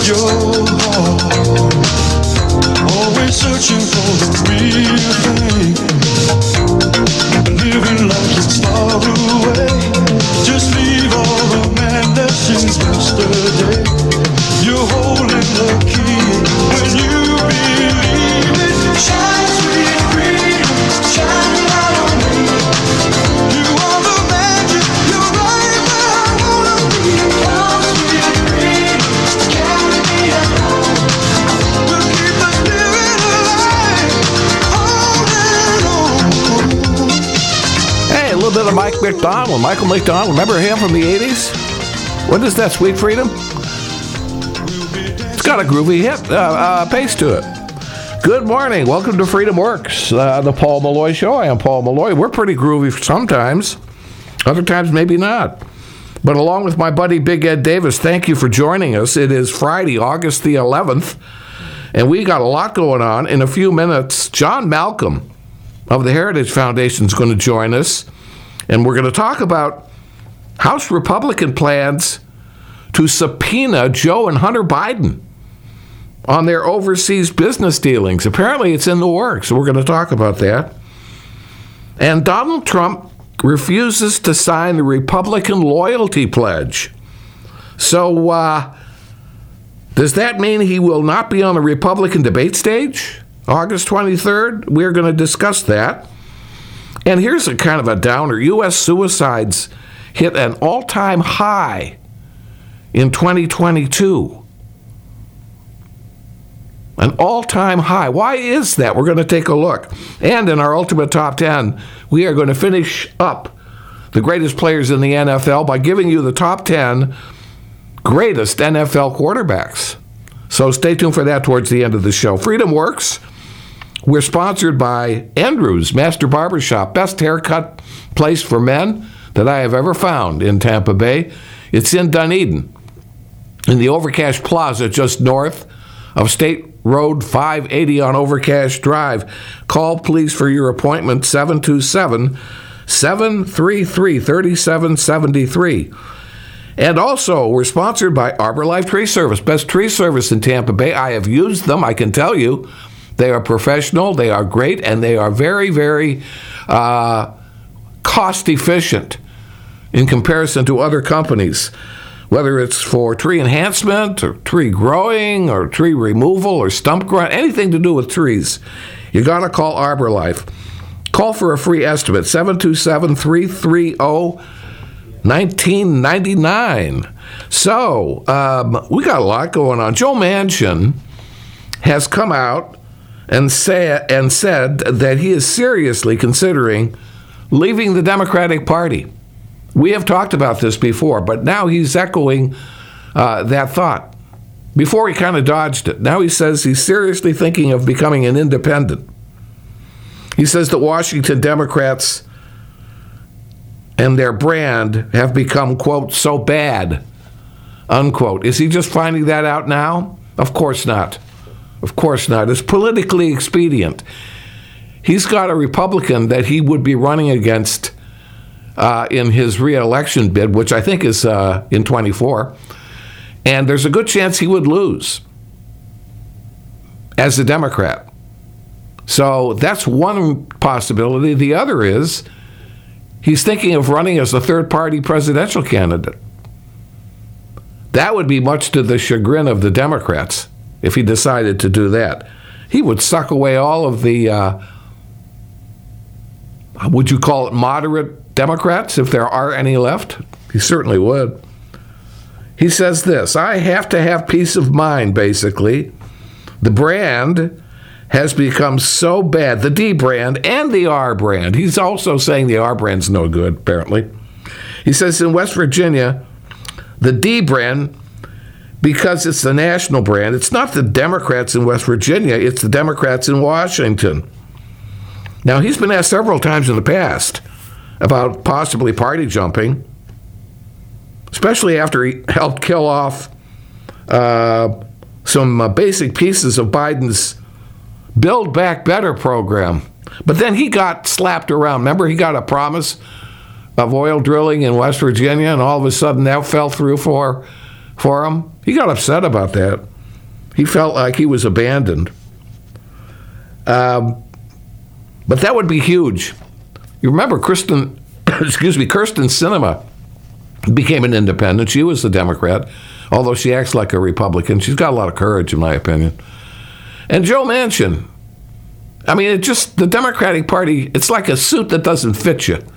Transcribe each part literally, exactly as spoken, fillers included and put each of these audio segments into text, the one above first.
your heart. Always searching for the real thing. Living like it's far away. Just leave all the madness since yesterday. You're holding the key when you believe it. Shine, sweet freedom, shine light on me. You are the magic, you're right where I wanna be. Come, sweet freedom, carry me along. We'll keep the spirit alive, on and on. Hey, a little bit of Mike McDonald. Michael McDonald, remember him from the eighties? What is that, Sweet Freedom? It's got a groovy hit, uh, uh, pace to it. Good morning. Welcome to Freedom Works, uh, the Paul Malloy Show. I am Paul Malloy. We're pretty groovy sometimes. Other times, maybe not. But along with my buddy Big Ed Davis, thank you for joining us. It is Friday, August the eleventh, and we got a lot going on. In a few minutes, John Malcolm of the Heritage Foundation is going to join us, and we're going to talk about House Republican plans to subpoena Joe and Hunter Biden on their overseas business dealings. Apparently, it's in the works. We're going to talk about that. And Donald Trump refuses to sign the Republican loyalty pledge. So, uh, does that mean he will not be on the Republican debate stage August twenty-third? We're going to discuss that. And here's a kind of a downer. U S suicides hit an all-time high in twenty twenty-two. An all-time high. Why is that? We're going to take a look. And in our Ultimate Top ten, we are going to finish up the greatest players in the N F L by giving you the top ten greatest N F L quarterbacks. So stay tuned for that towards the end of the show. Freedom Works. We're sponsored by Andrews Master Barbershop, best haircut place for men that I have ever found in Tampa Bay. It's in Dunedin, in the Overcash Plaza, just north of State Road five eighty on Overcash Drive. Call, please, for your appointment, seven two seven, seven three three, three seven seven three. And also, we're sponsored by Arbor Life Tree Service, best tree service in Tampa Bay. I have used them, I can tell you. They are professional, they are great, and they are very, very uh, cost-efficient in comparison to other companies, whether it's for tree enhancement or tree growing or tree removal or stump grind, anything to do with trees. You got to call Arbor Life. Call for a free estimate, seven two seven, three three zero, one nine nine nine. So, um, we got a lot going on. Joe Manchin has come out and, say, and said that he is seriously considering leaving the Democratic Party. We have talked about this before, but now he's echoing uh, that thought. Before he kind of dodged it. Now he says he's seriously thinking of becoming an independent. He says that Washington Democrats and their brand have become, quote, so bad, unquote. Is he just finding that out now? Of course not. Of course not. It's politically expedient. He's got a Republican that he would be running against Uh, in his re-election bid, which I think is uh, in twenty-four, and there's a good chance he would lose as a Democrat. So that's one possibility. The other is he's thinking of running as a third-party presidential candidate. That would be much to the chagrin of the Democrats if he decided to do that. He would suck away all of the, uh, would you call it moderate Democrats, if there are any left? He certainly would. He says this, I have to have peace of mind, basically. The brand has become so bad, the D brand and the R brand. He's also saying the R brand's no good, apparently. He says in West Virginia, the D brand, because it's the national brand, it's not the Democrats in West Virginia, it's the Democrats in Washington. Now, he's been asked several times in the past about possibly party jumping, especially after he helped kill off uh, some uh, basic pieces of Biden's Build Back Better program. But then he got slapped around. Remember, he got a promise of oil drilling in West Virginia, and all of a sudden that fell through for, for him. He got upset about that. He felt like he was abandoned. Um, but that would be huge. You remember Kristen, excuse me, Kirsten Sinema became an independent. She was a Democrat, although she acts like a Republican. She's got a lot of courage, in my opinion. And Joe Manchin. I mean, it just, the Democratic Party, it's like a suit that doesn't fit you.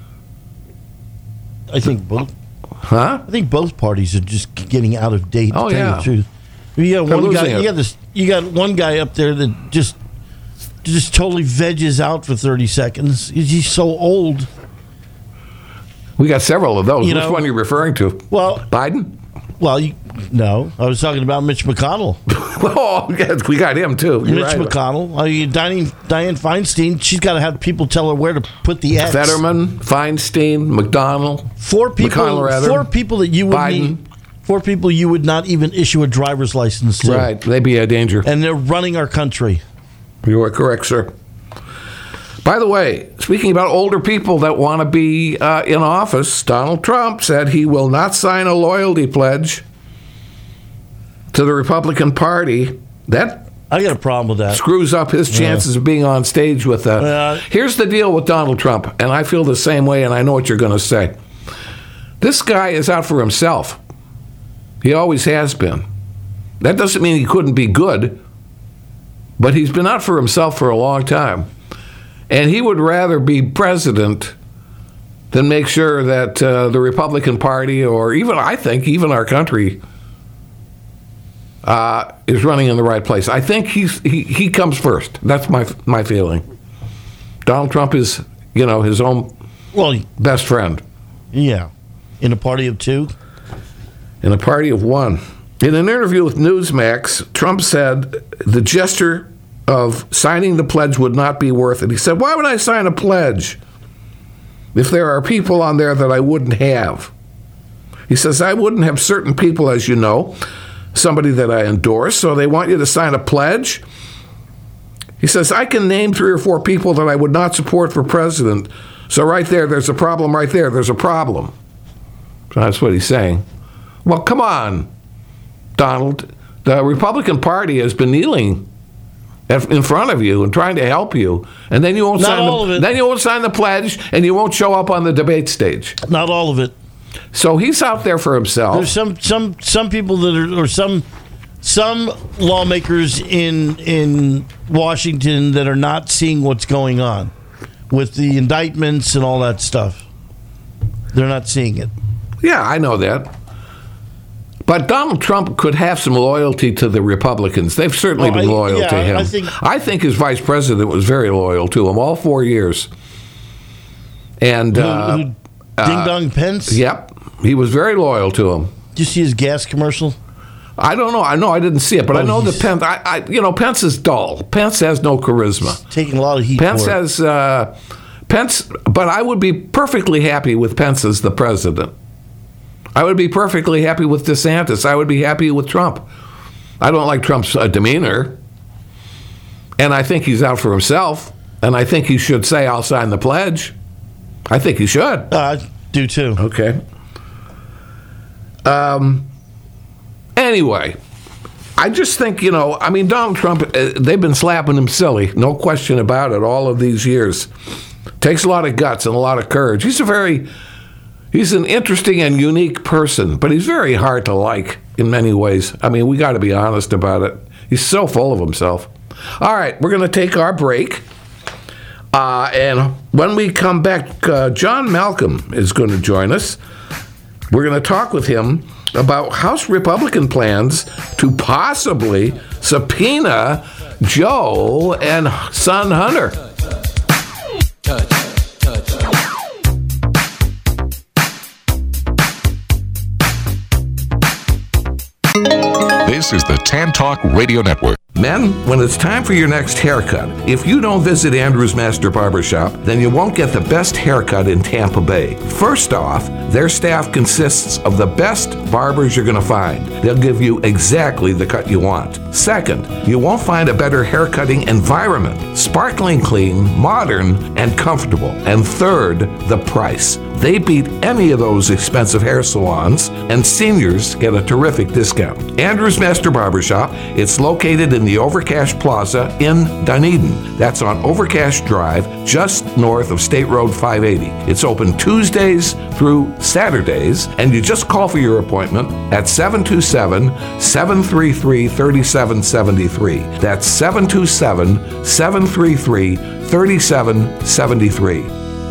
I think both. Huh? I think both parties are just getting out of date. To Oh, tell yeah. you the truth. You got They're one guy. losing it. You got this. You got one guy up there that just just totally veges out for thirty seconds. He's so old. We got several of those. You Which know- one are you referring to? Well, Biden? well, you, no. I was talking about Mitch McConnell. Oh, yes, we got him too. You're Mitch right. McConnell. I mean, Dianne, Dianne Feinstein. She's got to have people tell her where to put the X. Fetterman, Feinstein, McDonald. Four people. McConnell, rather. Four people that you would Biden. need. Four people you would not even issue a driver's license to. Right, they'd be a danger. And they're running our country. You are correct, sir. By the way, speaking about older people that want to be uh, in office, Donald Trump said he will not sign a loyalty pledge to the Republican Party. That I got a problem with that. screws up his chances of being on stage with that. Uh, Here's the deal with Donald Trump, and I feel the same way, and I know what you're going to say. This guy is out for himself. He always has been. That doesn't mean he couldn't be good, but he's been out for himself for a long time. And he would rather be president than make sure that uh, the Republican Party, or even, I think, even our country, uh, is running in the right place. I think he's he, he comes first. That's my my feeling. Donald Trump is, you know, his own Well, best friend yeah. In a party of two? in a party of one. In an interview with Newsmax, Trump said the gesture of signing the pledge would not be worth it. He said, why would I sign a pledge if there are people on there that I wouldn't have? He says, I wouldn't have certain people, as you know, somebody that I endorse, so they want you to sign a pledge. He says, I can name three or four people that I would not support for president. So right there, there's a problem right there. There's a problem. So that's what he's saying. Well, come on, Donald. The Republican Party has been kneeling at- in front of you and trying to help you, and then you won't Not sign all the, of it. then you won't sign the pledge, and you won't show up on the debate stage. Not all of it. So he's out there for himself. There's some some some people that are, or some some lawmakers in in Washington that are not seeing what's going on with the indictments and all that stuff. They're not seeing it. Yeah, I know that. But Donald Trump could have some loyalty to the Republicans. They've certainly Well, been I- loyal yeah, to him. I think- I think his vice president was very loyal to him all four years. And Who- uh, who- Ding Dong Pence. yep, he was very loyal to him. Did you see his gas commercial? I don't know. I know I didn't see it, but I Oh, know that he's- Pence. I, I, you know, Pence is dull. Pence has no charisma. Taking a lot of heat. Pence for it. has uh, Pence, but I would be perfectly happy with Pence as the president. I would be perfectly happy with DeSantis. I would be happy with Trump. I don't like Trump's uh, demeanor, and I think he's out for himself. And I think he should say, "I'll sign the pledge." I think he should. Uh, I do too. Okay. Um. Anyway, I just think, you know, I mean, Donald Trump, uh, they've been slapping him silly, no question about it, all of these years. Takes a lot of guts and a lot of courage. He's a very, he's an interesting and unique person, but he's very hard to like in many ways. I mean, we got to be honest about it. He's so full of himself. All right, we're going to take our break. Uh, and when we come back, uh, John Malcolm is going to join us. We're going to talk with him about House Republican plans to possibly subpoena Joe and son Hunter. Touch, touch, touch. This is the Tan Talk Radio Network. Men, when it's time for your next haircut, if you don't visit Andrew's Master Barbershop, then you won't get the best haircut in Tampa Bay. First off, their staff consists of the best barbers you're going to find. They'll give you exactly the cut you want. Second, you won't find a better haircutting environment. Sparkling clean, modern, and comfortable. And third, the price. They beat any of those expensive hair salons, and seniors get a terrific discount. Andrews Master Barbershop, it's located in the Overcash Plaza in Dunedin. That's on Overcash Drive, just north of State Road five eighty. It's open Tuesdays through Saturdays, and you just call for your appointment at seven two seven, seven three three, three seven seven three. That's seven two seven, seven three three, three seven seven three.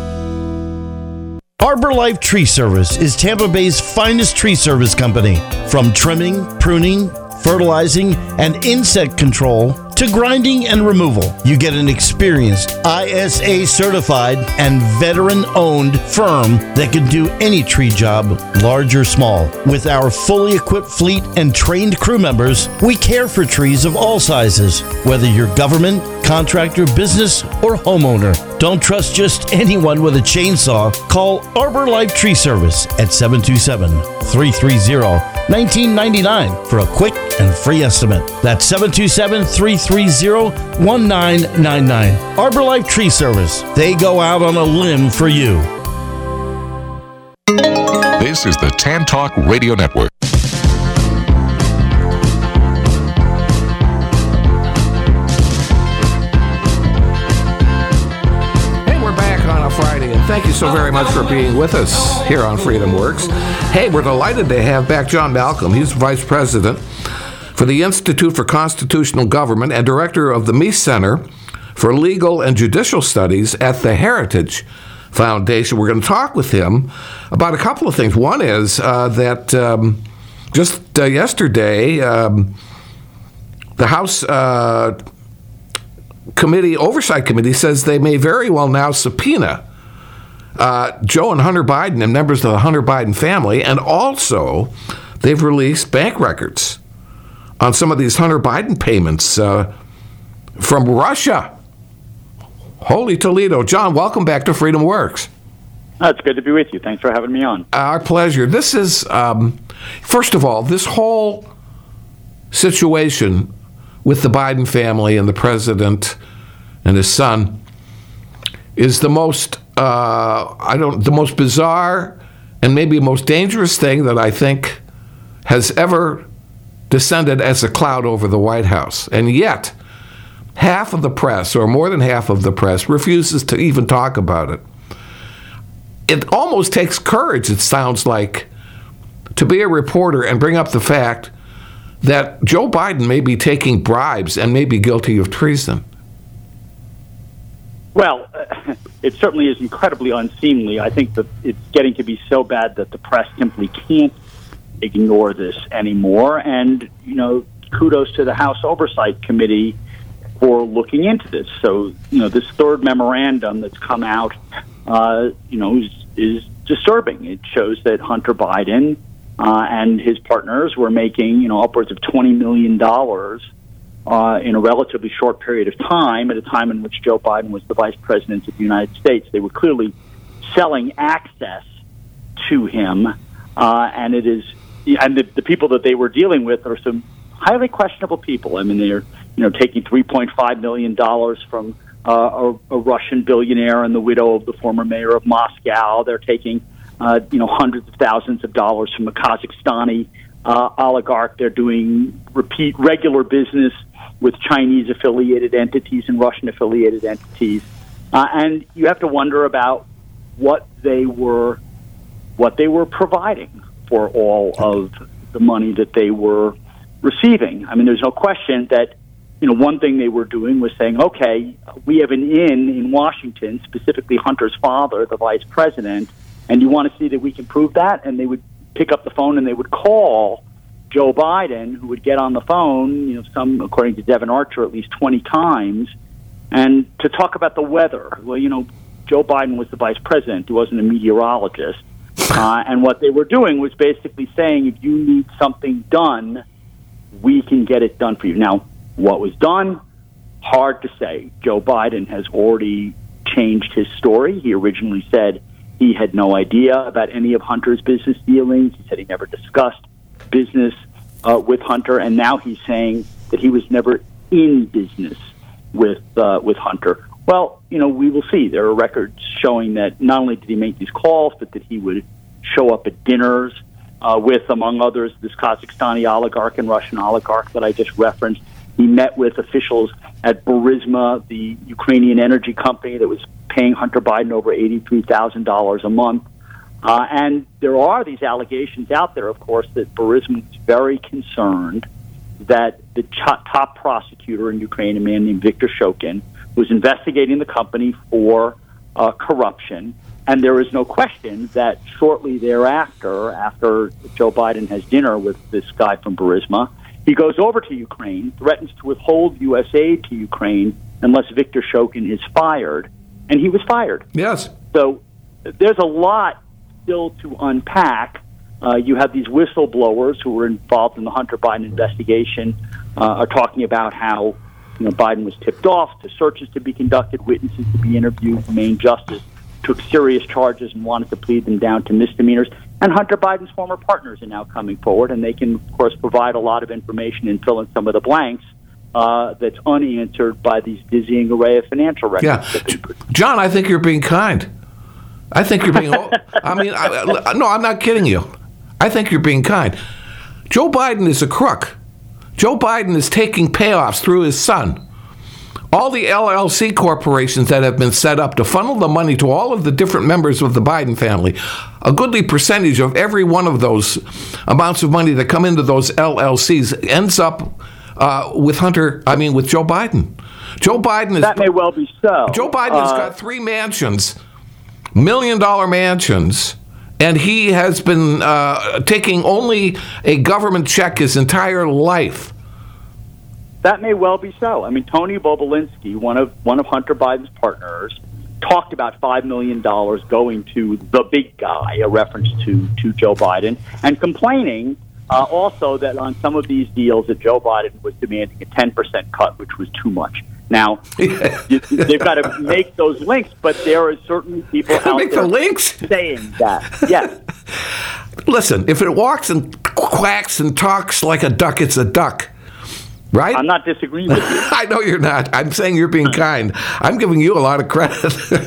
Arbor Life Tree Service is Tampa Bay's finest tree service company. From trimming, pruning, fertilizing, and insect control to grinding and removal, you get an experienced I S A certified and veteran owned firm that can do any tree job, large or small. With our fully equipped fleet and trained crew members, we care for trees of all sizes, whether you're government, contractor, business, or homeowner. Don't trust just anyone with a chainsaw. Call Arbor Life Tree Service at seven two seven, three three zero, one nine nine nine for a quick and free estimate. That's seven two seven, three three zero, one nine nine nine. Arbor Life Tree Service. They go out on a limb for you. This is the Tan Talk Radio Network. Friday, and thank you so very much for being with us here on Freedom Works. Hey, we're delighted to have back John Malcolm. He's Vice President for the Institute for Constitutional Government and Director of the Meese Center for Legal and Judicial Studies at the Heritage Foundation. We're going to talk with him about a couple of things. One is uh, that um, just uh, yesterday, um, the House uh, Committee, Oversight Committee says they may very well now subpoena uh, Joe and Hunter Biden and members of the Hunter Biden family, and also they've released bank records on some of these Hunter Biden payments uh, from Russia. Holy Toledo. John, welcome back to Freedom Works. Oh, it's good to be with you. Thanks for having me on. Our pleasure. This is, um, first of all, this whole situation with the Biden family and the president and his son is the most, uh, I don't, the most bizarre and maybe most dangerous thing that I think has ever descended as a cloud over the White House. And yet, half of the press, or more than half of the press, refuses to even talk about it. It almost takes courage, it sounds like, to be a reporter and bring up the fact that Joe Biden may be taking bribes and may be guilty of treason. Well, uh, it certainly is incredibly unseemly. I think that it's getting to be so bad that the press simply can't ignore this anymore. And, you know, kudos to the House Oversight Committee for looking into this. So, you know, this third memorandum that's come out, uh, you know, is, is disturbing. It shows that Hunter Biden Uh, and his partners were making, you know, upwards of twenty million dollars uh, in a relatively short period of time, at a time in which Joe Biden was the vice president of the United States. They were clearly selling access to him, uh, and it is, and the, the people that they were dealing with are some highly questionable people. I mean, they're, you know, taking three point five million dollars from uh, a, a Russian billionaire and the widow of the former mayor of Moscow. They're taking Uh, you know, hundreds of thousands of dollars from a Kazakhstani uh, oligarch. They're doing repeat, regular business with Chinese-affiliated entities and Russian-affiliated entities, uh, and you have to wonder about what they were, what they were providing for all of the money that they were receiving. I mean, there's no question that, you know, one thing they were doing was saying, okay, we have an in in Washington, specifically Hunter's father, the vice president, and you want to see that we can prove that? And they would pick up the phone and they would call Joe Biden, who would get on the phone, you know, some, according to Devin Archer, at least twenty times, and to talk about the weather. Well, you know, Joe Biden was the vice president. He wasn't a meteorologist. Uh, and what they were doing was basically saying, if you need something done, we can get it done for you. Now, what was done? Hard to say. Joe Biden has already changed his story. He originally said he had no idea about any of Hunter's business dealings. He said he never discussed business uh, with Hunter, and now he's saying that he was never in business with uh, with Hunter. Well, you know, we will see. There are records showing that not only did he make these calls, but that he would show up at dinners uh, with, among others, this Kazakhstani oligarch and Russian oligarch that I just referenced. He met with officials at Burisma, the Ukrainian energy company that was paying Hunter Biden over eighty-three thousand dollars a month. Uh, and there are these allegations out there, of course, that Burisma is very concerned that the ch- top prosecutor in Ukraine, a man named Viktor Shokin, was investigating the company for uh, corruption. And there is no question that shortly thereafter, after Joe Biden has dinner with this guy from Burisma, he goes over to Ukraine, threatens to withhold U S aid to Ukraine unless Viktor Shokin is fired. And he was fired. Yes. So there's a lot still to unpack. Uh, you have these whistleblowers who were involved in the Hunter Biden investigation uh, are talking about how you know Biden was tipped off to searches to be conducted, witnesses to be interviewed. The Maine justice took serious charges and wanted to plead them down to misdemeanors. And Hunter Biden's former partners are now coming forward, and they can, of course, provide a lot of information and fill in some of the blanks uh, that's unanswered by these dizzying array of financial records. Yeah. John, I think you're being kind. I think you're being... I mean, I, no, I'm not kidding you. I think you're being kind. Joe Biden is a crook. Joe Biden is taking payoffs through his son. All the L L C corporations that have been set up to funnel the money to all of the different members of the Biden family, a goodly percentage of every one of those amounts of money that come into those L L Cs ends up uh, with Hunter, I mean, with Joe Biden. Joe Biden is... That may well be so. Joe Biden has uh, got three mansions, million-dollar mansions, and he has been uh, taking only a government check his entire life. That may well be so. I mean, Tony Bobulinski, one of one of Hunter Biden's partners, talked about five million dollars going to the big guy, a reference to, to Joe Biden, and complaining uh, also that on some of these deals that Joe Biden was demanding a ten percent cut, which was too much. Now, you, they've got to make those links, but there are certainly people out make there the links? saying that. Yes. Listen, if it walks and quacks and talks like a duck, it's a duck. Right? I'm not disagreeing with you. I know you're not. I'm saying you're being kind. I'm giving you a lot of credit.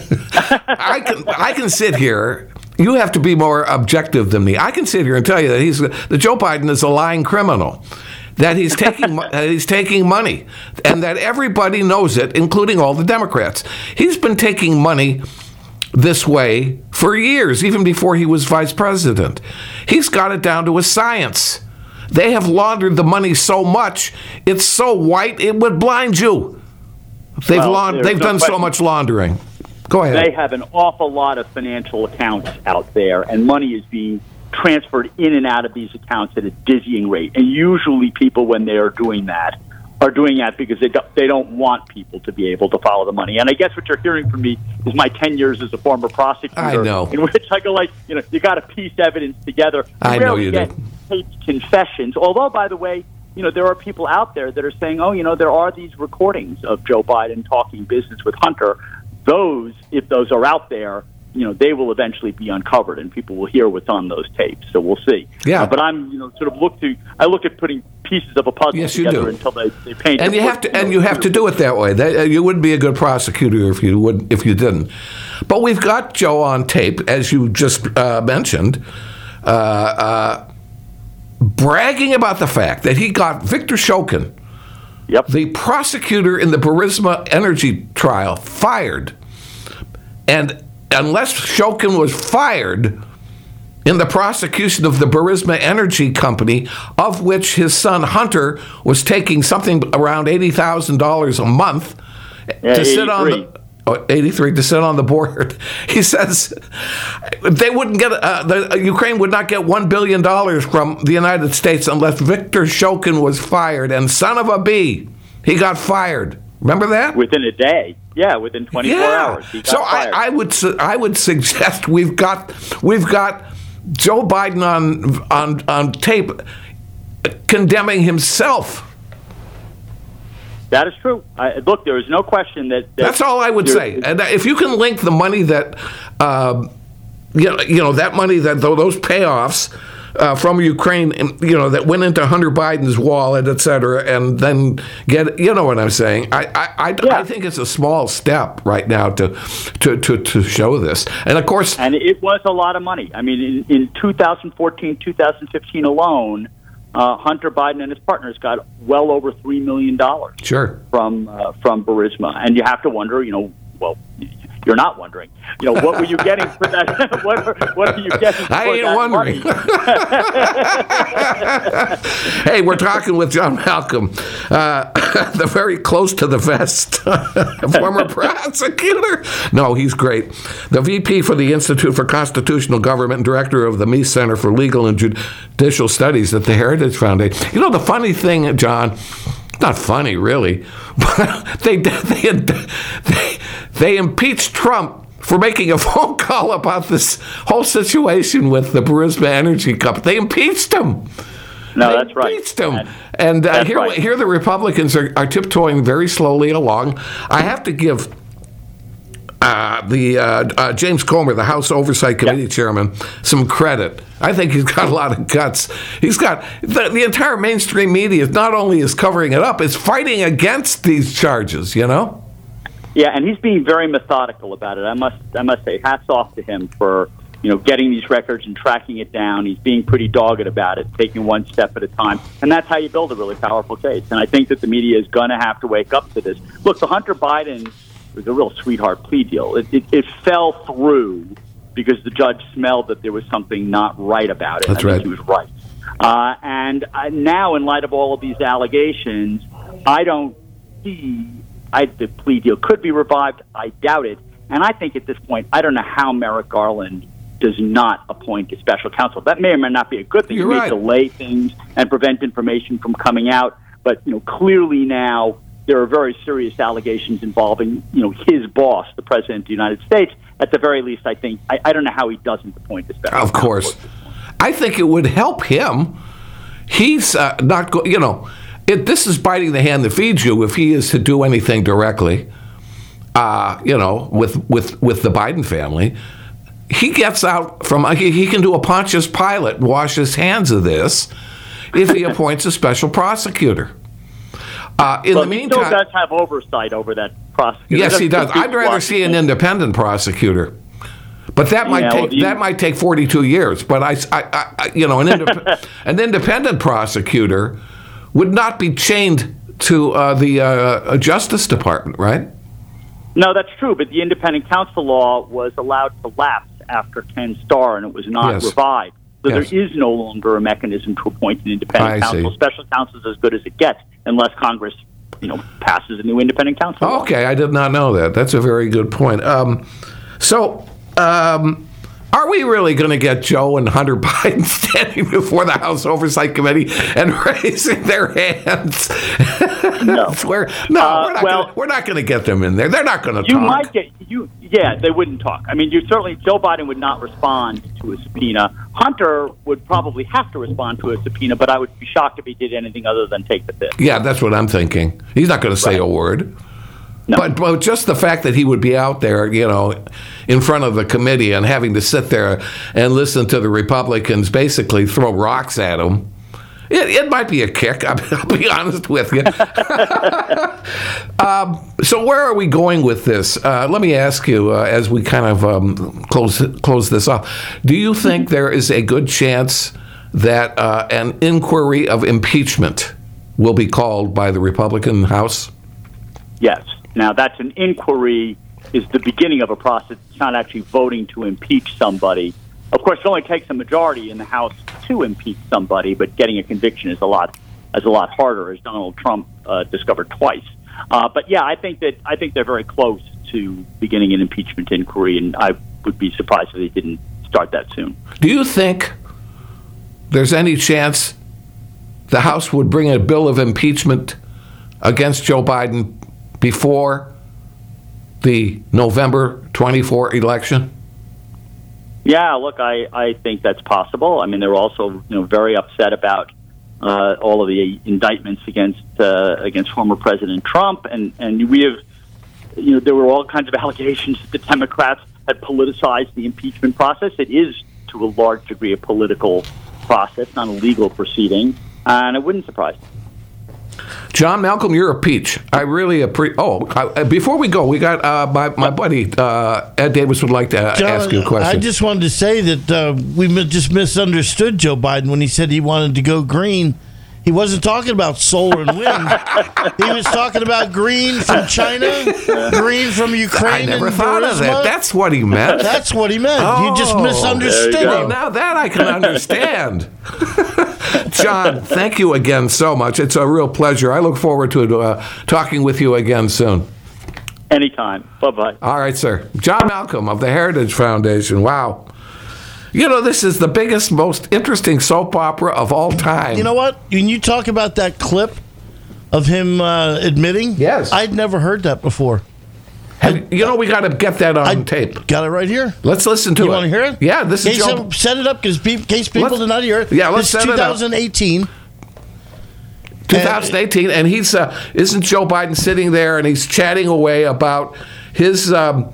I can I can sit here. You have to be more objective than me. I can sit here and tell you that he's that Joe Biden is a lying criminal, that he's taking that he's taking money, and that everybody knows it, including all the Democrats. He's been taking money this way for years, even before he was vice president. He's got it down to a science. They have laundered the money so much, it's so white, it would blind you. They've Well, laund- there's They've no done so question. much laundering. Go ahead. They have an awful lot of financial accounts out there, and money is being transferred in and out of these accounts at a dizzying rate. And usually people, when they are doing that, are doing that because they don't, they don't want people to be able to follow the money. And I guess what you're hearing from me is my ten years as a former prosecutor. I know. In which I go like, you know, you got to piece evidence together. You I know rarely you get do. taped confessions. Although, by the way, you know, there are people out there that are saying, oh, you know, there are these recordings of Joe Biden talking business with Hunter. Those, if those are out there, you know, they will eventually be uncovered, and people will hear what's on those tapes. So we'll see. Yeah. Uh, but I'm, you know, sort of look to. I look at putting pieces of a puzzle Yes, you together do. until they, they paint. And it you with, have to, know, and you have to do it that way. That, uh, you wouldn't be a good prosecutor if you would, if you didn't. But we've got Joe on tape, as you just uh, mentioned, uh, uh, bragging about the fact that he got Viktor Shokin, Yep. the prosecutor in the Burisma energy trial, fired. And unless Shokin was fired in the prosecution of the Burisma Energy Company, of which his son Hunter was taking something around eighty thousand dollars a month Yeah, to sit on eighty-three. the oh, eighty-three to sit on the board. He says they wouldn't get uh, the Ukraine would not get one billion dollars from the United States unless Viktor Shokin was fired. And son of a bee, he got fired. Remember that? Within a day. Yeah, within twenty-four hours. He got So I, fired. I would su- I would suggest we've got we've got Joe Biden on on on tape condemning himself. That is true. I, look, there is no question that. that That's all I would there- say. And if you can link the money that, uh, you know, you know that money that those payoffs uh, from Ukraine, you know, that went into Hunter Biden's wallet, et cetera, and then get, you know what I'm saying? I I, I, Yeah. I think it's a small step right now to, to, to, to show this. And, of course... And it was a lot of money. I mean, in, in two thousand fourteen, two thousand fifteen alone, uh, Hunter Biden and his partners got well over three million dollars Sure. from uh, from Burisma. And you have to wonder, you know, well, you're not wondering, you know, what were you getting for that? what, are, what are you getting for I ain't that wondering. money? Hey, we're talking with John Malcolm, uh, the very close to the vest former prosecutor. No, he's great. The V P for the Institute for Constitutional Government and director of the Meese Center for Legal and Judicial Studies at the Heritage Foundation. You know, the funny thing, John, not funny really, but they they they, they impeached Trump for making a phone call about this whole situation with the Burisma Energy Company. They impeached him. No, They that's right. impeached him. And- And uh, That's here, right. here the Republicans are, are tiptoeing very slowly along. I have to give uh, the uh, uh, James Comer, the House Oversight Committee Yeah. chairman, some credit. I think he's got a lot of guts. He's got the, the entire mainstream media not only is covering it up, it's fighting against these charges. You know. Yeah, and he's being very methodical about it. I must, I must say, hats off to him for you know getting these records and tracking it down. He's being pretty dogged about it, taking one step at a time, and that's how you build a really powerful case. And I think that the media is going to have to wake up to this. Look, the Hunter Biden was a real sweetheart plea deal. It, it, it fell through because the judge smelled that there was something not right about it. That's I right. think he was right. Uh, and uh, now, in light of all of these allegations, I don't see. I, the plea deal could be revived. I doubt it. And I think at this point, I don't know how Merrick Garland does not appoint a special counsel. That may or may not be a good thing. You're it may right. delay things and prevent information from coming out. But you know, clearly now there are very serious allegations involving you know his boss, the President of the United States. At the very least, I think I, I don't know how he doesn't appoint a special Of counsel. course. I think it would help him. He's uh, not, go- you know, it, this is biting the hand that feeds you if he is to do anything directly, uh, you know, with, with, with the Biden family. He gets out from, he, he can do a Pontius Pilate and wash his hands of this if he appoints a special prosecutor. Uh, in Well, the he meantime, still does have oversight over that prosecutor. yes, he does. Doesn't I'd rather see an Washington. independent prosecutor. But that might Yeah, well, take you- that might take forty-two years. But I, I, I you know, an, indep- an independent prosecutor would not be chained to uh, the uh, Justice Department, right? No, that's true. But the independent counsel law was allowed to lapse after Ken Starr, and it was not Yes. revived. So Yes. there is no longer a mechanism to appoint an independent I see. counsel. Special counsel is as good as it gets, unless Congress, you know, passes a new independent counsel. law. Okay, I did not know that. That's a very good point. Um, so, um, are we really going to get Joe and Hunter Biden standing before the House Oversight Committee and raising their hands? No. Swear, no, Uh, we're not well- gonna, we're not going to get them in there. They're not going to You talk. might get you. Yeah, they wouldn't talk. I mean, you certainly Joe Biden would not respond to a subpoena. Hunter would probably have to respond to a subpoena, but I would be shocked if he did anything other than take the fifth. Yeah, that's what I'm thinking. He's not going to say Right. a word. No. But, but just the fact that he would be out there, you know, in front of the committee and having to sit there and listen to the Republicans basically throw rocks at him, it, it might be a kick. I'll, I'll be honest with you. um, so where are we going with this? Uh, let me ask you, uh, as we kind of um, close close this off, do you think there is a good chance that uh, an inquiry of impeachment will be called by the Republican House? Yes. Now, that's an inquiry is the beginning of a process. It's not actually voting to impeach somebody. Of course, it only takes a majority in the House to impeach somebody, but getting a conviction is a lot is a lot harder, as Donald Trump uh, discovered twice. Uh, but yeah, I think that I think they're very close to beginning an impeachment inquiry, and I would be surprised if they didn't start that soon. Do you think there's any chance the House would bring a bill of impeachment against Joe Biden before the November twenty-fourth election? Yeah, look, I, I think that's possible. I mean, they're also you know very upset about uh, all of the indictments against uh, against former President Trump, and, and we have you know there were all kinds of allegations that the Democrats had politicized the impeachment process. It is to a large degree a political process, not a legal proceeding, and it wouldn't surprise me. John Malcolm, you're a peach. I really appreciate. Oh, I, before we go, we got uh, my my buddy uh, Ed Davis would like to uh, John, ask you a question. I just wanted to say that uh, we mi- just misunderstood Joe Biden when he said he wanted to go green. He wasn't talking about solar and wind. He was talking about green from China, green from Ukraine. I never and thought of that. Burisma. That's what he meant. That's what he meant. Oh, you just misunderstood there you go. him. Now that I can understand. John, thank you again so much. It's a real pleasure. I look forward to uh, talking with you again soon. Anytime. Bye-bye. All right, sir. John Malcolm of the Heritage Foundation. Wow. You know, this is the biggest, most interesting soap opera of all time. You know what? When you talk about that clip of him uh, admitting, Yes. I'd never heard that before. Have- you know, we got to get that on I tape. Got it right here. Let's listen to You it. want to hear it? Yeah, this is Case Joe. uh, set it up because pe- in case people Let's- did not hear it. yeah, let's This set it up. twenty eighteen. twenty eighteen, and he's uh, isn't Joe Biden sitting there and he's chatting away about his um,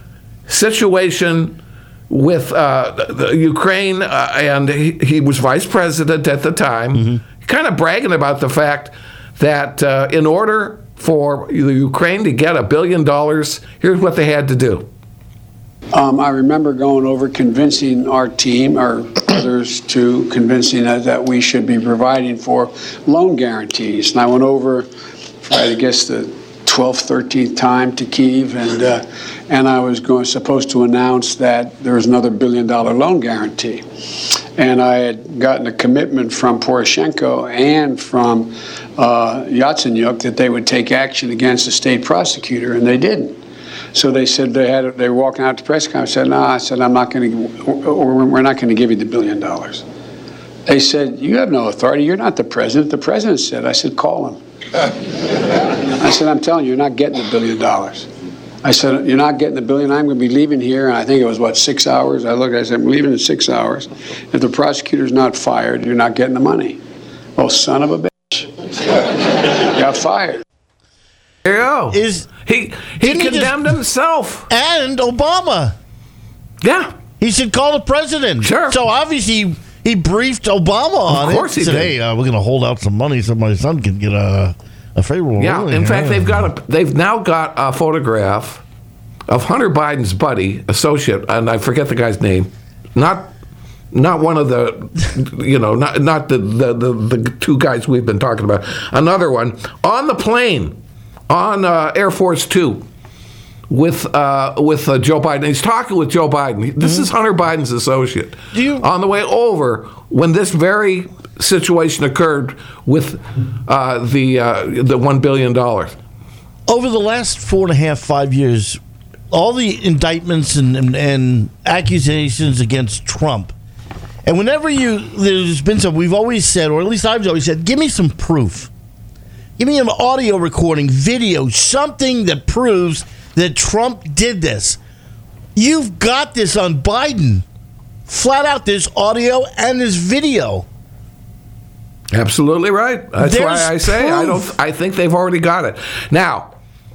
situation with uh, the, the Ukraine, uh, and he, he was vice president at the time, Mm-hmm. kind of bragging about the fact that uh, in order for the Ukraine to get a billion dollars, here's what they had to do. Um, I remember going over convincing our team, or others, to convincing us that we should be providing for loan guarantees. And I went over, for, I guess, the twelfth, thirteenth time to Kyiv, and uh, and I was going supposed to announce that there was another billion dollar loan guarantee. And I had gotten a commitment from Poroshenko and from uh, Yatsenyuk that they would take action against the state prosecutor, and they didn't. So they said they had they were walking out to press conference. I said, "No," I said, "I'm not going to. We're not going to give you the billion dollars." They said, "You have no authority. You're not the president." The president said. I said, "Call him." I said, "I'm telling you, you're not getting the billion dollars." I said, "You're not getting the billion. I'm going to be leaving here." And I think it was what six hours. I looked. I said, "I'm leaving in six hours. If the prosecutor's not fired, you're not getting the money." Oh, son of a bitch! Got fired. There you go. Is he he Didn't he condemned just- himself? and Obama. Yeah. He should call the president. Sure. So obviously he briefed Obama on it. course he said, did. "Hey, uh, we're going to hold out some money so my son can get a a favorable." Yeah, ruling in fact, here." they've got a, they've now got a photograph of Hunter Biden's buddy, associate, and I forget the guy's name. Not, not one of the, you know, not not the the, the, the two guys we've been talking about. Another one on the plane, on uh, Air Force Two, with uh, with uh, Joe Biden. He's talking with Joe Biden. This is Hunter Biden's associate. Do you- on the way over when this very situation occurred with uh, the uh, the one billion dollars. Over the last four and a half, five years, all the indictments and, and, and accusations against Trump, and whenever you, there's been some, we've always said, or at least I've always said, give me some proof. Give me an audio recording, video, something that proves that Trump did this. You've got this on Biden. Flat out, there's audio and there's video. Absolutely right. That's There's why I say I proof. don't. I think they've already got it. Now,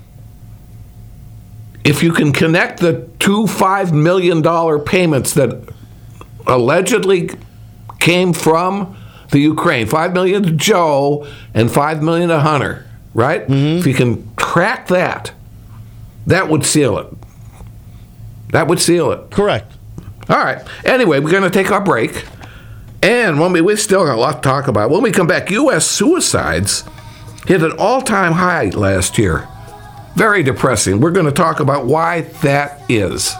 if you can connect the two five million dollar payments that allegedly came from the Ukraine, five million to Joe and five million to Hunter, right? Mm-hmm. If you can crack that, that would seal it. That would seal it. Correct. All right. Anyway, we're going to take our break. And when we, we still got a lot to talk about. When we come back, U S suicides hit an all-time high last year. Very depressing. We're going to talk about why that is.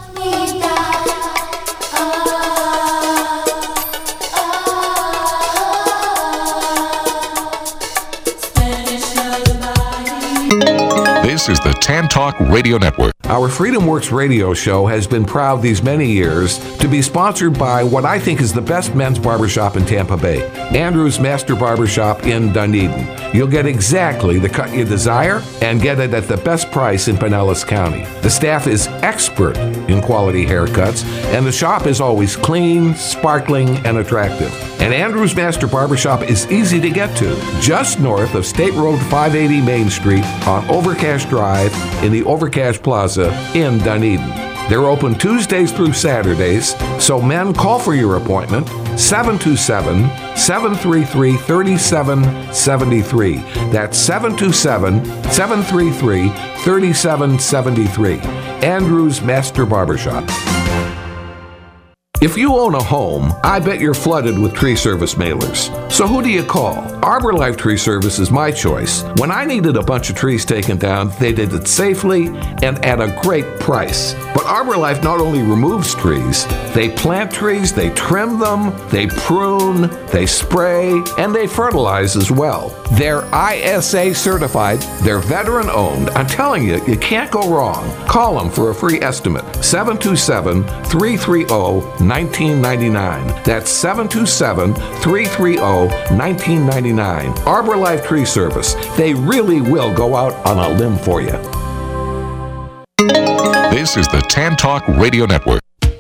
This is the Tan Talk Radio Network. Our Freedom Works radio show has been proud these many years to be sponsored by what I think is the best men's barbershop in Tampa Bay, Andrew's Master Barbershop in Dunedin. You'll get exactly the cut you desire and get it at the best price in Pinellas County. The staff is expert in quality haircuts, and the shop is always clean, sparkling, and attractive. And Andrew's Master Barbershop is easy to get to, just north of State Road five eighty Main Street on Overcash Drive in the Overcash Plaza in Dunedin. They're open Tuesdays through Saturdays, so men, call for your appointment, seven two seven, seven three three, three seven seven three. That's seven two seven, seven three three, three seven seven three. Andrew's Master Barbershop. If you own a home, I bet you're flooded with tree service mailers. So who do you call? Arbor Life Tree Service is my choice. When I needed a bunch of trees taken down, they did it safely and at a great price. But Arbor Life not only removes trees, they plant trees, they trim them, they prune, they spray, and they fertilize as well. They're I S A certified, they're veteran owned. I'm telling you, you can't go wrong. Call them for a free estimate. seven two seven, three three zero, one nine nine nine. That's seven two seven, three three zero, one nine nine nine. Arbor Life Tree Service. They really will go out on a limb for you. This is the Tan Talk Radio Network.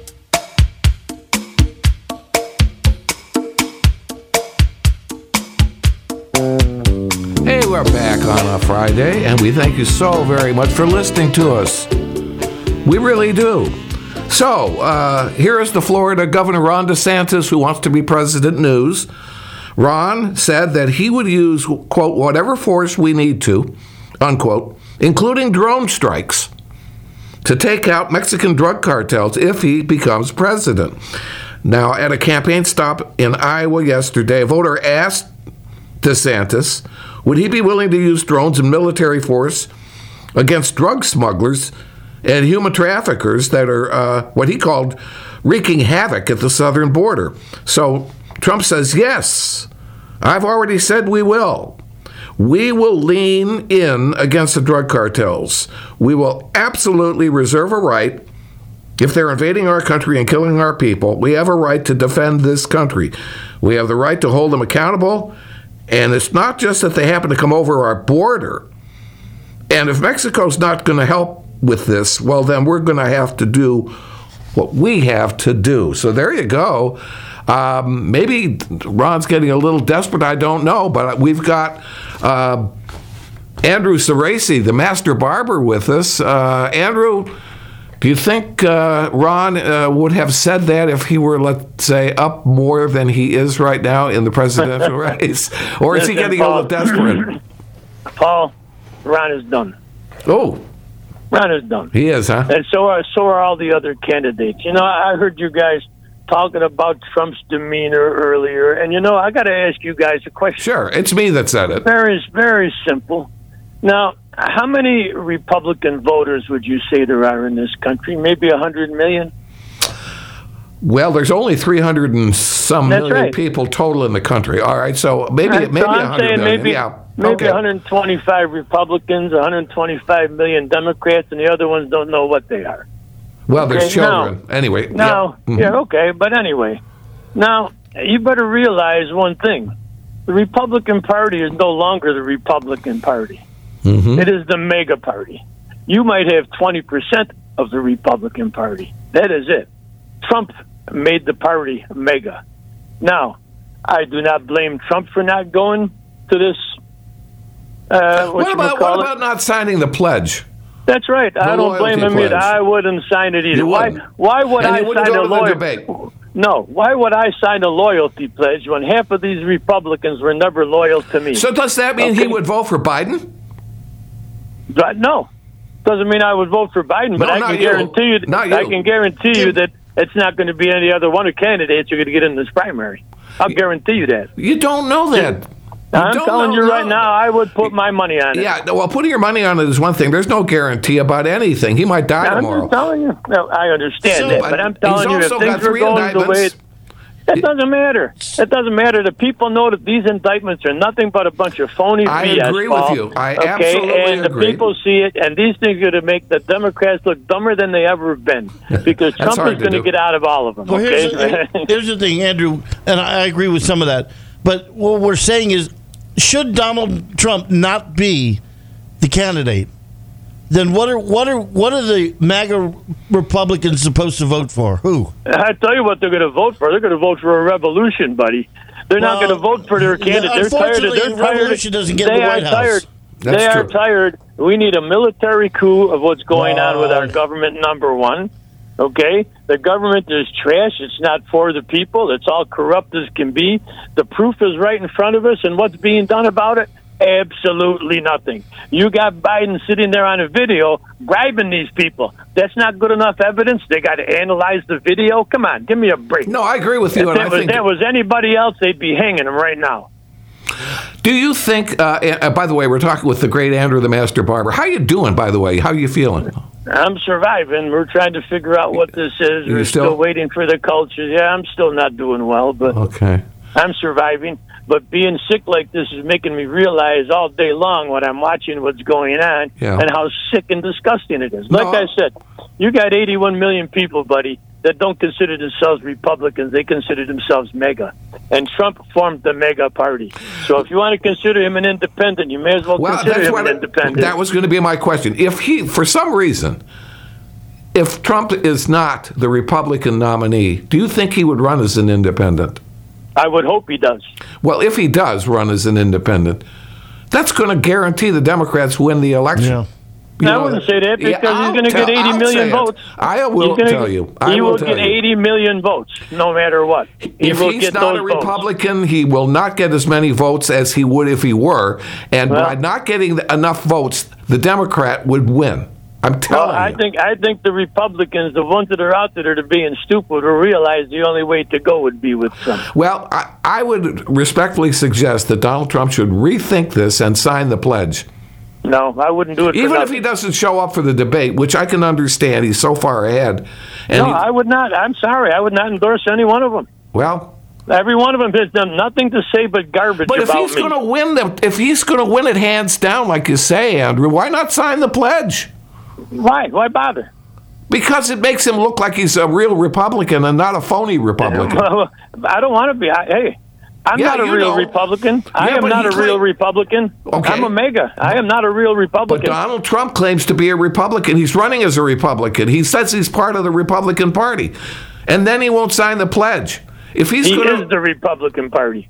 Hey, we're back on a Friday, and we thank you so very much for listening to us. We really do. So, uh, here is the Florida Governor Ron DeSantis, who wants to be president, news. Ron said that he would use, quote, whatever force we need to, unquote, including drone strikes, to take out Mexican drug cartels if he becomes president. Now, at a campaign stop in Iowa yesterday, a voter asked DeSantis, would he be willing to use drones and military force against drug smugglers and human traffickers that are uh, what he called wreaking havoc at the southern border? So Trump says, yes, I've already said we will. We will lean in against the drug cartels. We will absolutely reserve a right. If they're invading our country and killing our people, we have a right to defend this country. We have the right to hold them accountable. And it's not just that they happen to come over our border. And if Mexico's not going to help with this, well, then we're going to have to do what we have to do. So there you go. Um, maybe Ron's getting a little desperate, I don't know, but we've got uh, Andrew Cerasi, the master barber, with us. Uh, Andrew, do you think uh, Ron uh, would have said that if he were, let's say, up more than he is right now in the presidential race? Or is he getting a little desperate? Paul, Ron is done. Oh. Ron is done. He is, huh? And so are, so are all the other candidates. You know, I heard you guys talking about Trump's demeanor earlier, and, you know, I got to ask you guys a question. Sure, it's me that said it. Very, very simple. Now, how many Republican voters would you say there are in this country? Maybe one hundred million? Well, there's only three hundred and some That's million right. people total in the country. All right, so maybe Right, maybe so I'm one hundred saying million. maybe, yeah. maybe okay. one hundred twenty-five Republicans, one hundred twenty-five million Democrats, and the other ones don't know what they are. Well, there's Okay, children. now- anyway. Now, yeah. Mhm. yeah, okay, but anyway, now you better realize one thing: the Republican Party is no longer the Republican Party. Mhm. It is the mega party. You might have twenty percent of the Republican Party. That is it. Trump made the party mega. Now, I do not blame Trump for not going to this. Uh, what What you about call what it? about not signing the pledge? That's right. I don't blame loyalty him either. pledge. I wouldn't sign it either. You Why? wouldn't. Why would And I you wouldn't sign go a to the loyalty? debate. No. Why would I sign a loyalty pledge when half of these Republicans were never loyal to me? So does that mean he Okay. would vote for Biden? But no, doesn't mean I would vote for Biden. But No, I not can you. guarantee you. Not I you. can guarantee you that it's not going to be any other one of candidates who are going to get in this primary. I'll guarantee you that. You don't know that. You I'm don't telling know- you right no. now, I would put my money on it. Yeah, well, putting your money on it is one thing. There's no guarantee about anything. He might die I'm tomorrow. just telling you. No, I understand So, that, but but I'm he's telling you, if also got things were three going the way, indictments. it doesn't matter. It doesn't matter. The people know that these indictments are nothing but a bunch of phony I B S. agree with Paul. you. I okay? absolutely and agree. the people see it, and these things are going to make the Democrats look dumber than they ever have been because That's Trump hard is to going to do. get out of all of them. Well, okay? here's, the, here's the thing, Andrew, and I agree with some of that. But what we're saying is, should Donald Trump not be the candidate, then what are what are what are the MAGA Republicans supposed to vote for? Who? I tell you what they're going to vote for. They're going to vote for a revolution, buddy. They're not Well, going to vote for their candidate. They're tired. Of, unfortunately, they're a tired. revolution doesn't get they in the are White House. tired. That's they are true. tired. We need a military coup of what's going on with Well- our government. Number one, Okay? The government is trash. It's not for the people. It's all corrupt as can be. The proof is right in front of us, and what's being done about it? Absolutely nothing. You got Biden sitting there on a video bribing these people. That's not good enough evidence. They got to analyze the video. Come on, give me a break. No, I agree with you. If and that, I was, think that was anybody else, they'd be hanging them right now. Do you think, uh, uh, by the way, we're talking with the great Andrew the Master Barber. How you doing, by the way? How you feeling? I'm surviving. We're trying to figure out what this is. You We're still- still waiting for the culture. Yeah, I'm still not doing well, but Okay. I'm surviving. But being sick like this is making me realize all day long when I'm watching what's going on Yeah. and how sick and disgusting it is. Like No. I said, you got eighty-one million people, buddy, that don't consider themselves Republicans. They consider themselves MAGA. And Trump formed the MAGA party. So if you want to consider him an independent, you may as well, Well, consider that's him what an it- independent. that was going to be my question. If he, for some reason, if Trump is not the Republican nominee, do you think he would run as an independent? I would hope he does. Well, if he does run as an independent, that's going to guarantee the Democrats win the election. Yeah. You I know, wouldn't say that because yeah, he's I'll going to tell- get eighty I'll million say it. votes. I will He's gonna tell get- you. I he will will tell get you. eighty million votes, no matter what. He If will he's get not those a votes. Republican, he will not get as many votes as he would if he were. And Well- by not getting enough votes, the Democrat would win. I'm Well, telling I you. think I think the Republicans, the ones that are out there that are being stupid, will realize the only way to go would be with Trump. Well, I, I would respectfully suggest that Donald Trump should rethink this and sign the pledge. No, I wouldn't do it. Even for if nothing. he doesn't show up for the debate, which I can understand, he's so far ahead. And No, he- I would not. I'm sorry, I would not endorse any one of them. well, Every one of them has done nothing to say but garbage but if about he's me. going to win the, if he's going to win it hands down, like you say, Andrew, why not sign the pledge? Why? Why bother? Because it makes him look like he's a real Republican and not a phony Republican. Well, I don't want to be. I, hey, I'm Yeah, not a you real know. Republican. I Yeah, am but not he a real claim- Republican. Okay. I'm a MAGA. I am not a real But Republican. Donald Trump claims to be a Republican. He's running as a Republican. He says he's part of the Republican Party. And then he won't sign the pledge. If he's he going is the Republican Party.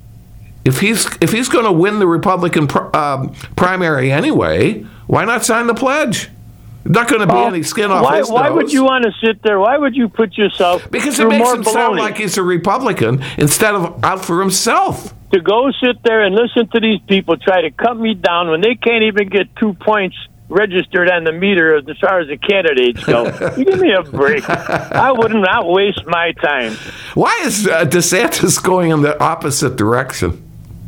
if he's if he's going to win the Republican pr- um, primary anyway, why not sign the pledge? Not going to be Well, any skin off why, his why nose. would you want to sit there? Why would you put yourself Because it through makes more him sound baloney? like he's a Republican instead of out for himself. To go sit there and listen to these people try to cut me down when they can't even get two points registered on the meter as far as the candidates go. You give me a break. I would not waste my time. Why is uh, DeSantis going in the opposite direction?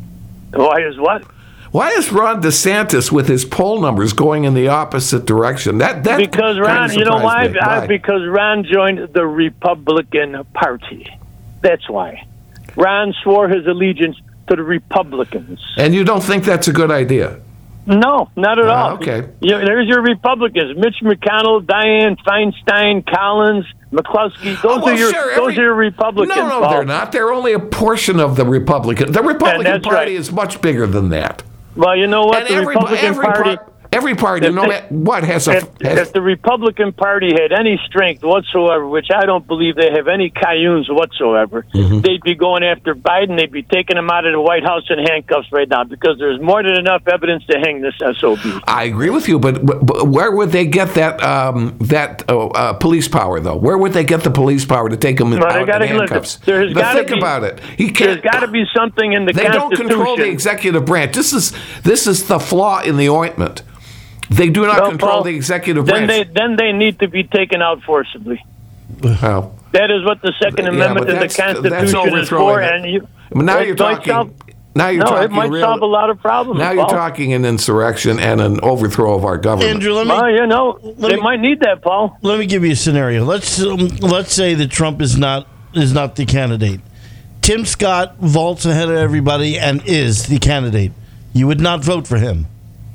Why is what? Why is Ron DeSantis with his poll numbers going in the opposite direction? That that Because kinda Ron, you know why? surprised me. I, Why? because Ron joined the Republican Party. That's why. Ron swore his allegiance to the Republicans. And you don't think that's a good idea? No, not at Ah, all. okay. You know, there's your Republicans: Mitch McConnell, Dianne Feinstein, Collins, McCluskey. Those Oh, well, are your sure, those every- are your Republicans. No, no, Paul. they're not. They're only a portion of the Republican. The Republican that's Party right. is much bigger than that. Well, you know what? And the every, Republican every Party. par- every party, If no they- matter what, has a If, has, if the Republican Party had any strength whatsoever, which I don't believe they have any cayunes whatsoever, Mm-hmm. they'd be going after Biden. They'd be taking him out of the White House in handcuffs right now because there's more than enough evidence to hang this S O B. I agree with you, but, but where would they get that um, that uh, uh, police power, though? Where would they get the police power to take them Well, they out in gotta- handcuffs? listen, there's but gotta think be- about it. He There's can't. got to be something in the They don't Constitution. control the executive branch. This is this is the flaw in the ointment. They do not Well, control Paul, the executive then branch. they then they need to be taken out forcibly. Well, That is what the Second Yeah, Amendment but of the that's- that's Constitution is for. overthrowing it. And you, now it you're might talking. solve- now you're no, talking it might real, solve a lot of problems. Now you're Paul. talking an insurrection and an overthrow of our government. Andrew, let me Well, you know, they me- might need that, Paul. let me give you a scenario. Let's um, let's say that Trump is not is not the candidate. Tim Scott vaults ahead of everybody and is the candidate. You would not vote for him.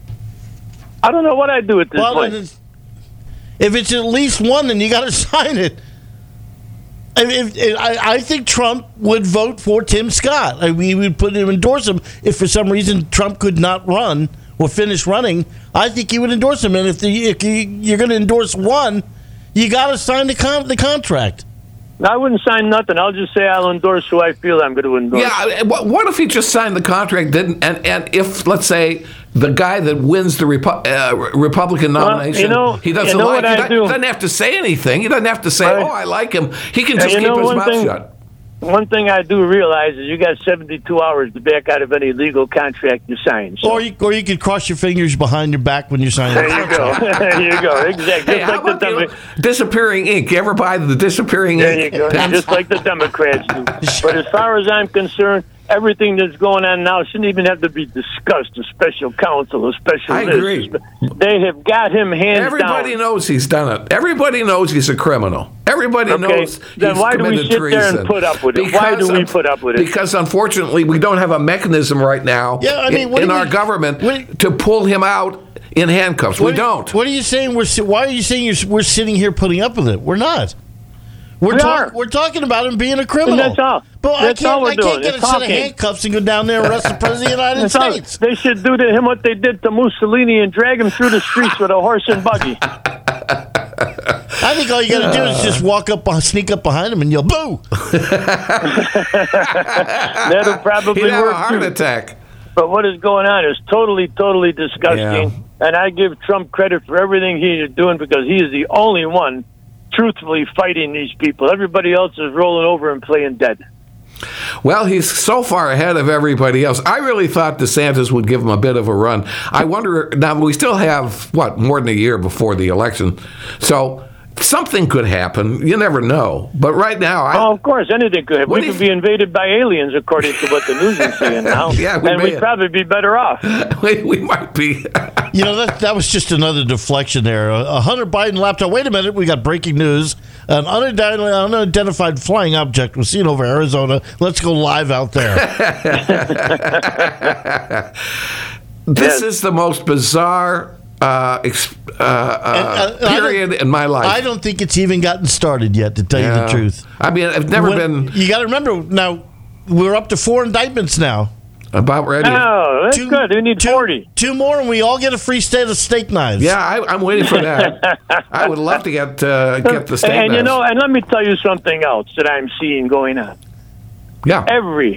I don't know what I'd do at this Well, point. then it's- if it's at least one, then you got to sign it. If, if, I, I think Trump would vote for Tim Scott. I, we would put him endorse him if for some reason Trump could not run or finish running. I think he would endorse him. And if, the, if you, you're going to endorse one, you got to sign the con, the contract. I wouldn't sign nothing. I'll just say I'll endorse who I feel I'm going to endorse. Yeah, what what if he just signed the contract, didn't, and, and if, let's say, the guy that wins the Repu- uh, Republican nomination, well, you know, he doesn't you know like what he I do? doesn't have to say anything. He doesn't have to say, Right. oh, I like him. He can just you keep know his one mouth thing- shut. One thing I do realize is you got seventy-two hours to back out of any legal contract you sign. So. Or you, or you could cross your fingers behind your back when you're signing. There you go. There you go. Exactly. Hey, Just how like the about Demo- the disappearing ink? You ever buy the disappearing There you ink? go. Just like the Democrats do. But as far as I'm concerned, everything that's going on now shouldn't even have to be discussed. A special counsel, a special I list. agree. They have got him hands Everybody down. knows he's done it. Everybody knows he's a criminal. Everybody Okay, knows then he's why do we committed sit there and treason. put up with it? Why do we put up with it? Because unfortunately, we don't have a mechanism right now Yeah, I mean, in, what in do our we- government what- to pull him out in handcuffs. What we are- don't. What are you saying? We're si- why are you saying you're, we're sitting here putting up with it? We're not. We're We talk- are. We're talking about him being a criminal. And that's all. But That's I can't. all we're I can't doing. get It's a set of talking. handcuffs and go down there and arrest the president of the United That's all. States. They should do to him what they did to Mussolini and drag him through the streets with a horse and buggy. I think all you got to do is just walk up, sneak up behind him, and yell "boo." That'll probably He'd have a work heart too. attack. But what is going on is totally, totally disgusting. Yeah. And I give Trump credit for everything he is doing because he is the only one truthfully fighting these people. Everybody else is rolling over and playing dead. Well, he's so far ahead of everybody else. I really thought DeSantis would give him a bit of a run. I wonder, now we still have, what, more than a year before the election. So something could happen. You never know. But right now, I, Oh, of course, anything could happen. What We do could you- be invaded by aliens, according to what the news is saying now. Yeah, we and may- we'd probably be better off. we, we might be. You know, that that was just another deflection there. A, a Hunter Biden laptop. Wait a minute, we got breaking news. An unidentified, unidentified flying object was seen over Arizona. Let's go live out there. This Yes. is the most bizarre uh, ex- uh, uh, And, uh, I period don't- in my life. I don't think it's even gotten started yet, to tell you Yeah. the truth. I mean, I've never When- been You got to remember now. We're up to four indictments now. about ready. Oh, that's Two- good. We need two- forty. Two more, and we all get a free state of steak knives. Yeah, I, I'm waiting for that. I would love to get uh, get the state. And you knives. know, and let me tell you something else that I'm seeing going on. yeah, Every,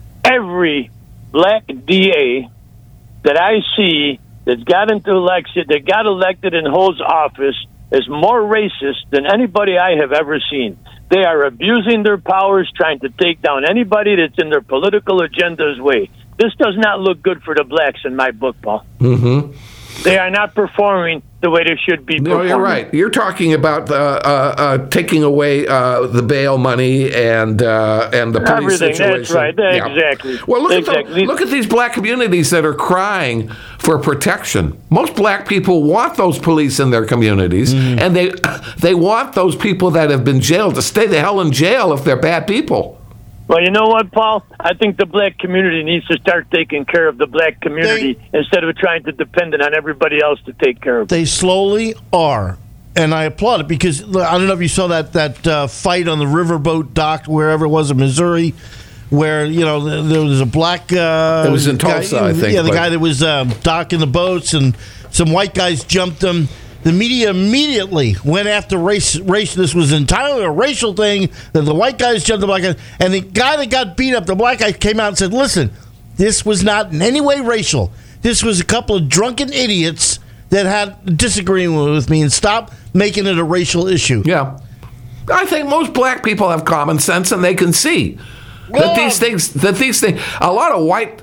every black D A that I see that's got into election, that got elected and holds office, is more racist than anybody I have ever seen. They are abusing their powers, trying to take down anybody that's in their political agenda's way. This does not look good for the blacks in my book, Paul. Mm-hmm. They are not performing the way they should be no, performing. you're right. You're talking about uh, uh, uh, taking away uh, the bail money and uh, and the police Everything, situation. that's right. Yeah. Exactly. Well, look at Exactly. the, look at these black communities that are crying for protection. Most black people want those police in their communities, Mm-hmm. and they they want those people that have been jailed to stay the hell in jail if they're bad people. Well, you know what, Paul? I think the black community needs to start taking care of the black community instead of trying to depend on everybody else to take care of it. They slowly are. And I applaud it because I don't know if you saw that that uh, fight on the riverboat dock, wherever it was in Missouri, where you know th- there was a black. Uh, It was in guy- Tulsa, I think, Yeah, the but- guy that was um, docking the boats, and some white guys jumped him. The media immediately went after race. Race. This was entirely a racial thing. That the white guys jumped the black guys, and the guy that got beat up, the black guy, came out and said, "Listen, this was not in any way racial. This was a couple of drunken idiots that had disagreeing with me, and stop making it a racial issue." Yeah. I think most black people have common sense and they can see that Well- these things that these things a lot of white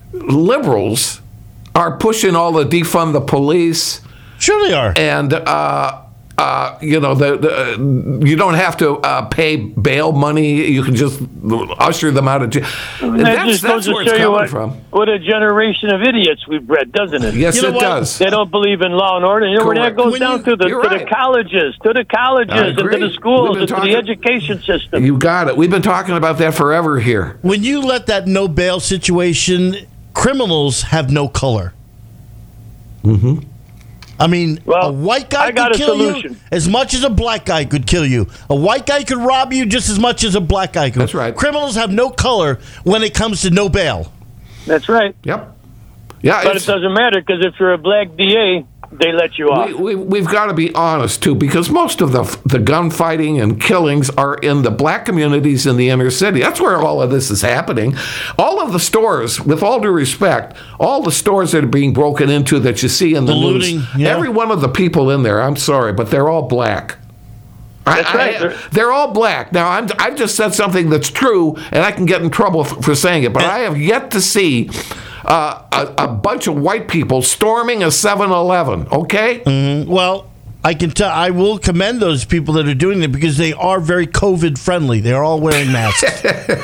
liberals are pushing all the defund the police Sure, they are. and uh uh, you know, the, the uh, you don't have to uh, pay bail money. You can just usher them out of jail. And that That's, just that's goes to where it's show you coming what, from. what a generation of idiots we've bred, doesn't it? Yes, You know it what? does. They don't believe in law and order. You know where that Correct. goes When down you- to the you're to right. the colleges, to the I colleges, and to agree. the schools, We've been and to talking- the education system. You got it. We've been talking about that forever here. When you let that no bail situation, criminals have no color. Mm-hmm. I mean, Well, a white guy I got could a kill solution. you as much as a black guy could kill you. A white guy could rob you just as much as a black guy could. That's right. Criminals have no color when it comes to no bail. That's right. Yep. Yeah, But it it's, doesn't matter because if you're a black D A, they let you off. We, we, we've got to be honest, too, because most of the the gunfighting and killings are in the black communities in the inner city. That's where all of this is happening. All of the stores, with all due respect, all the stores that are being broken into that you see in the, The news, looting, yeah. every one of the people in there, I'm sorry, but they're all black. That's I, right. I, They're- they're all black. Now, I'm, I've just said something that's true, and I can get in trouble f- for saying it, but I have yet to see uh, a, a bunch of white people storming a seven eleven, okay? Mm-hmm. Well, I can tell. I will commend those people that are doing it because they are very COVID friendly. They're all wearing masks.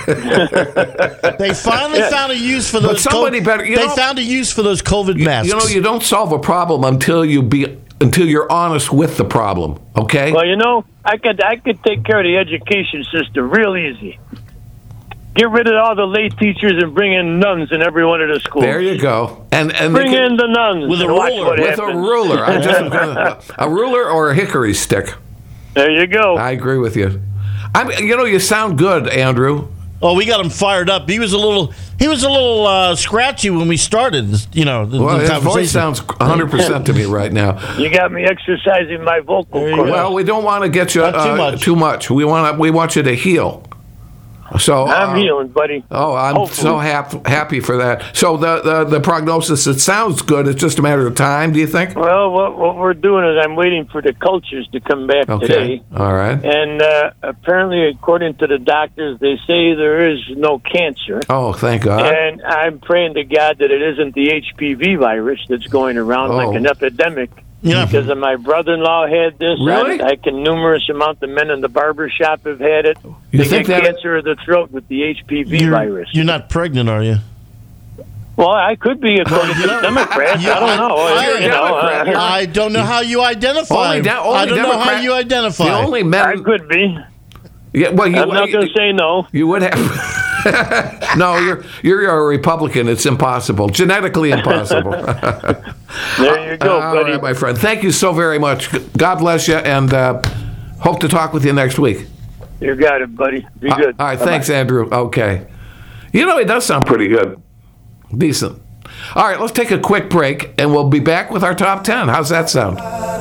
They finally found a use for those. somebody co- better- you they know- found a use for those COVID You, masks. you know, you don't solve a problem until you be until you're honest with the problem, okay? Well, you know, I could I could take care of the education system real easy. Get rid of all the lay teachers and bring in nuns in every one of the schools. There you go. And and they Bring can- in the nuns With a and watch ruler. what with a happens. ruler. I just a ruler or a hickory stick. There you go. I agree with you. I'm. You know, you sound good, Andrew. oh, we got him fired up. He was a little. He was a little uh, scratchy when we started. You know, the, Well, the his conversation. voice sounds one hundred percent to me right now. You got me exercising my vocal There you cords. go. Well, we don't want to get you Not too uh, much. too much. We want to. We want you to heal. So I'm uh, healing, buddy. Oh, I'm Hopefully. so hap- happy for that. So the, the the prognosis, it sounds good. It's just a matter of time. Do you think? Well, what, what we're doing is I'm waiting for the cultures to come back Okay. today. All right. And uh, apparently, according to the doctors, they say there is no cancer. Oh, thank God. And I'm praying to God that it isn't the H P V virus that's going around Oh. like an epidemic. Yeah. Because of my brother-in-law had this. Really? I, I can numerous amount of men in the barber shop have had it. You they think get that- cancer of the throat with the H P V You're, virus. you're not pregnant, are you? Well, I could be according to the Democrats. Yeah, I don't know. I- You're a you know, Democrat. uh, I don't know how you identify. Only de- only I don't know how Democrat- you identify. The only I men. could be. Yeah, well, you, I'm not going to say no. you would have. No, you're you're a Republican. It's impossible, genetically impossible. There you go, All buddy. right, my friend. Thank you so very much. God bless you, and uh, hope to talk with you next week. You got it, buddy. Be good. All right, Bye-bye. thanks, Andrew. Okay. You know, it does sound pretty good. Decent. All right, let's take a quick break, and we'll be back with our top ten. How's that sound?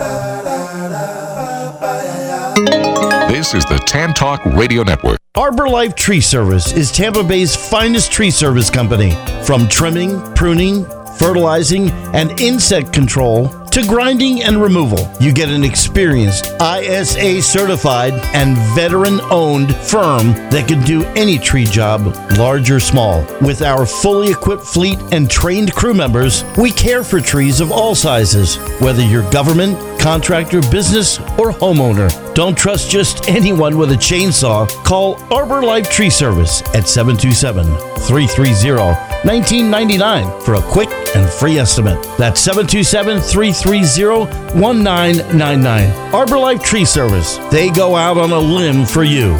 This is the Tan Talk Radio Network. Arbor Life Tree Service is Tampa Bay's finest tree service company. From trimming, pruning, fertilizing, and insect control to grinding and removal, you get an experienced I S A certified and veteran owned firm that can do any tree job, large or small. With our fully equipped fleet and trained crew members, we care for trees of all sizes, whether you're government, contractor, business, or homeowner. Don't trust just anyone with a chainsaw. Call Arbor Life Tree Service at seven two seven, three three zero, one nine nine nine for a quick and free estimate. That's seven two seven, three three zero, one nine nine nine. Arbor Life Tree Service. They go out on a limb for you.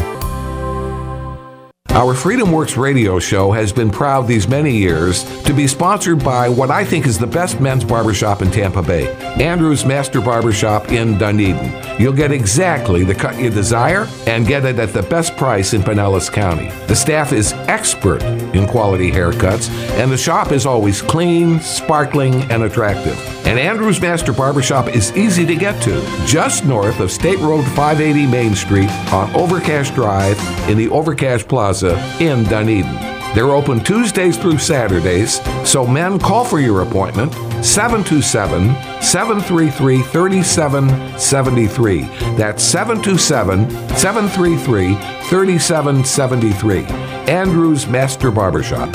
Our Freedom Works radio show has been proud these many years to be sponsored by what I think is the best men's barbershop in Tampa Bay, Andrew's Master Barbershop in Dunedin. You'll get exactly the cut you desire and get it at the best price in Pinellas County. The staff is expert in quality haircuts, and the shop is always clean, sparkling, and attractive. And Andrew's Master Barbershop is easy to get to, just north of State Road five eighty Main Street on Overcash Drive in the Overcash Plaza in Dunedin. They're open Tuesdays through Saturdays, so men, call for your appointment, seven two seven, seven three three, three seven seven three. That's seven two seven, seven three three, three seven seven three. Andrew's Master Barbershop.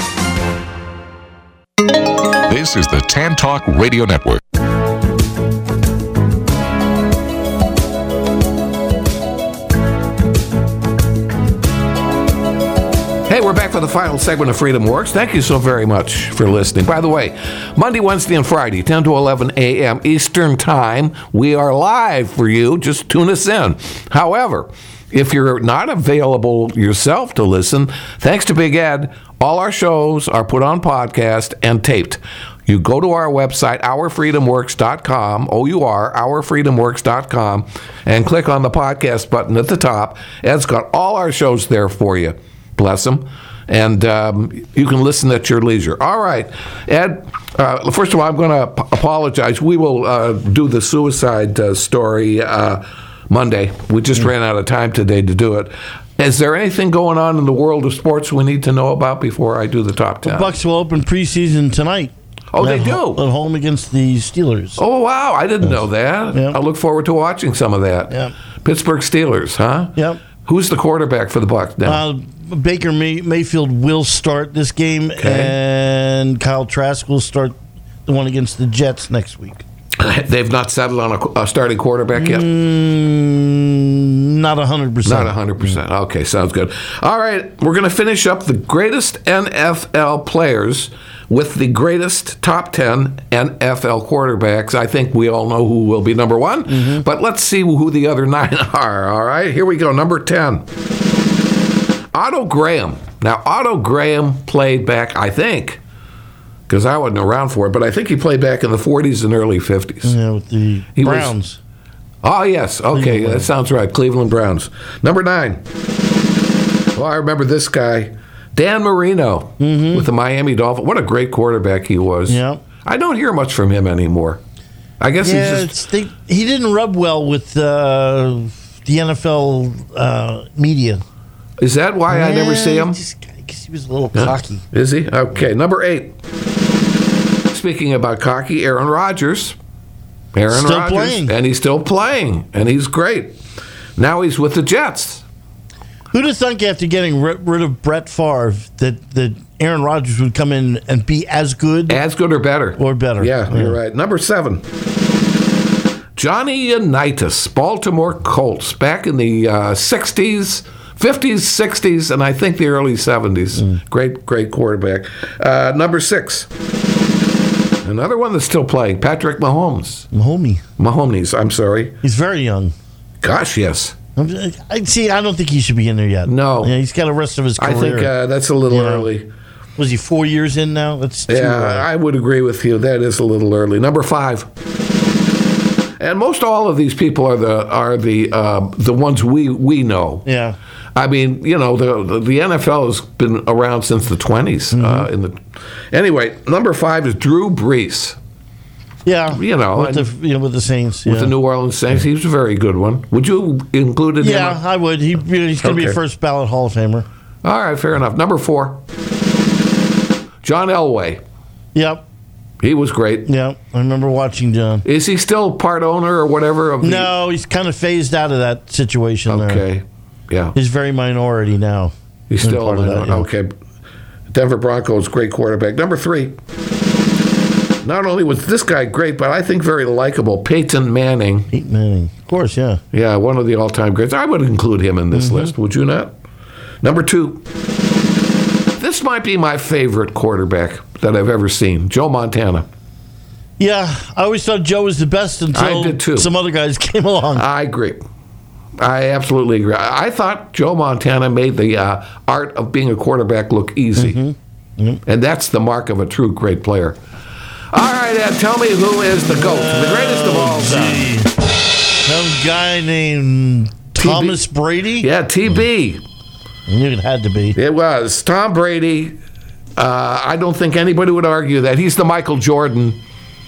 This is the Tan Talk Radio Network. Hey, we're back for the final segment of Freedom Works. Thank you so very much for listening. By the way, Monday, Wednesday, and Friday, ten to eleven a.m. Eastern Time, we are live for you. Just tune us in. However, if you're not available yourself to listen, thanks to Big Ed, all our shows are put on podcast and taped. You go to our website, our freedom works dot com, O U R, our freedom works dot com, and click on the podcast button at the top. Ed's got all our shows there for you. Bless him. And um, you can listen at your leisure. All right, Ed, uh, first of all, I'm going to p- apologize. We will uh, do the suicide uh, story uh, Monday. We just ran out of time today to do it. Is there anything going on in the world of sports we need to know about before I do the top ten? The Bucks will open preseason tonight. Oh, they at, do? At home against the Steelers. Oh, wow. I didn't know that. Yep. I look forward to watching some of that. Yep. Pittsburgh Steelers, huh? Yep. Who's the quarterback for the Bucs now? Uh, Baker May- Mayfield will start this game, Okay. and Kyle Trask will start the one against the Jets next week. They've not settled on a, a starting quarterback yet? Mm, not one hundred percent. Not one hundred percent. Okay, sounds good. All right, we're going to finish up the greatest N F L players with the greatest top ten N F L quarterbacks. I think we all know who will be number one, mm-hmm. but let's see who the other nine are. All right, here we go. Number ten, Otto Graham. Now, Otto Graham played back, I think, because I wasn't around for it, but I think he played back in the forties and early fifties. Yeah, with the He was- Browns. Oh, yes. Okay, Cleveland. that sounds right. Cleveland Browns. Number nine. Well, I remember this guy, Dan Marino, with the Miami Dolphins. What a great quarterback he was. Yeah. I don't hear much from him anymore. I guess Yeah, he's just... it's, they, he didn't rub well with uh, the N F L uh, media. Is that why I never see him? Because he was a little cocky. Is he? Okay, number eight. Speaking about cocky, Aaron Rodgers. Aaron Still Rodgers. playing. And he's still playing, and he's great. Now he's with the Jets. Who'd have thunk after getting ri- rid of Brett Favre that, that Aaron Rodgers would come in and be as good? As good or better. Or better. Yeah, Yeah. you're right. Number seven. Johnny Unitas, Baltimore Colts, back in the uh, sixties, fifties, sixties, and I think the early seventies. Mm. Great, great quarterback. Uh, number six. Another one that's still playing, Patrick Mahomes. Mahomey. Mahomes, I'm sorry. He's very young. Gosh, yes. I'm- I see. I don't think he should be in there yet. No. Yeah, he's got the rest of his career. I think uh, that's a little You know, early. Was he four years in now? That's too Yeah, early. I would agree with you. That is a little early. Number five. And most all of these people are the are the uh, the ones we we know. Yeah. I mean, you know, the the, the N F L has been around since the twenties. Mm-hmm. Uh, in the anyway, number five is Drew Brees Yeah. You know, with and- the you know, with the Saints. with yeah. the New Orleans Saints. He was a very good one. Would you include him? Yeah, I would. He, he's going to be a Okay. first ballot Hall of Famer. All right, fair enough. Number four, John Elway. Yep. He was great. Yep. I remember watching John. Is he still part owner or whatever? Of the, No, he's kind of phased out of that situation there. Okay. Yeah. He's very minority now. He's in still part of that, yeah. okay. Denver Broncos, great quarterback. Number three. Not only was this guy great, but I think very likable. Peyton Manning. Peyton Manning. Of course, yeah. Yeah, one of the all-time greats. I would include him in this Mm-hmm. list. Would you not? Number two. This might be my favorite quarterback that I've ever seen. Joe Montana. Yeah, I always thought Joe was the best until I did too. some other guys came along. I agree. I absolutely agree. I I thought Joe Montana made the uh, art of being a quarterback look easy. Mm-hmm. And that's the mark of a true great player. All right, Ed, tell me who is the GOAT, the greatest of all time. Gee. Some guy named Thomas Brady? Yeah, T B. I knew it had to be. It was. Tom Brady, uh, I don't think anybody would argue that. He's the Michael Jordan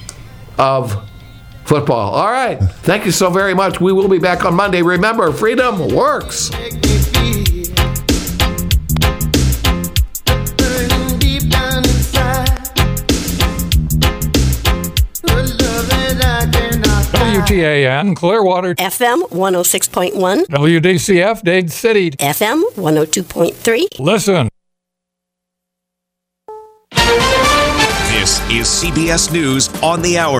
of football. All right. Thank you so very much. We will be back on Monday. Remember, freedom works. W T A N, Clearwater, F M one oh six point one, W D C F, Dade City. F M one oh two point three. Listen. This is C B S News on the Hour.